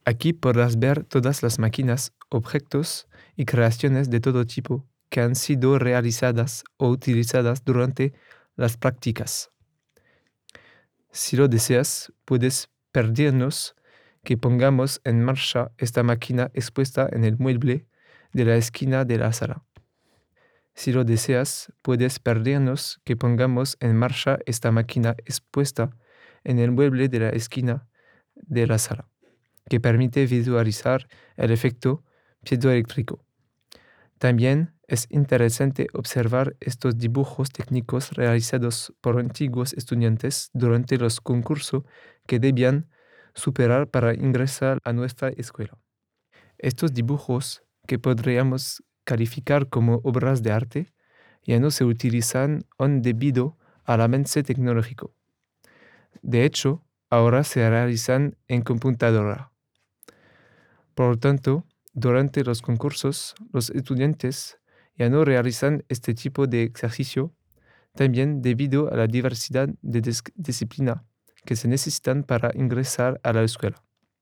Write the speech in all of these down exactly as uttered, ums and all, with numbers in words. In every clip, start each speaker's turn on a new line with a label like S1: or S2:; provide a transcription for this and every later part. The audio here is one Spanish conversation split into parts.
S1: Aquí podrás ver todas las máquinas, objetos y creaciones de todo tipo que han sido realizadas o utilizadas durante las prácticas. Si lo deseas, puedes pedirnos que pongamos en marcha esta máquina expuesta en el mueble de la esquina de la sala. Si lo deseas, puedes pedirnos que pongamos en marcha esta máquina expuesta en el mueble de la esquina de la sala, que permite visualizar el efecto piezoeléctrico. También es interesante observar estos dibujos técnicos realizados por antiguos estudiantes durante los concursos que debían superar para ingresar a nuestra escuela. Estos dibujos, que podríamos calificar como obras de arte, ya no se utilizan aún debido al avance tecnológico. De hecho, ahora se realizan en computadora. Por lo tanto, durante los concursos, los estudiantes ya no realizan este tipo de ejercicio, también debido a la diversidad de dis- disciplina que se necesitan para ingresar a la escuela.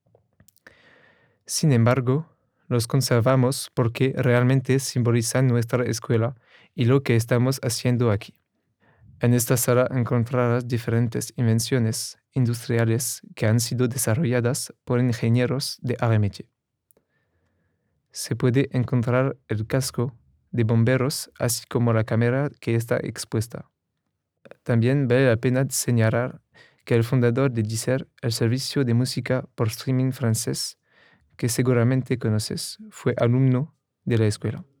S1: Sin embargo, los conservamos porque realmente simbolizan nuestra escuela y lo que estamos haciendo aquí. En esta sala encontrarás diferentes invenciones industriales que han sido desarrolladas por ingenieros de arremetie. Se puede encontrar el casco de bomberos, así como la cámara que está expuesta. También vale la pena señalar que el fundador de Deezer, el servicio de música por streaming francés, que seguramente conoces, fue alumno de la escuela.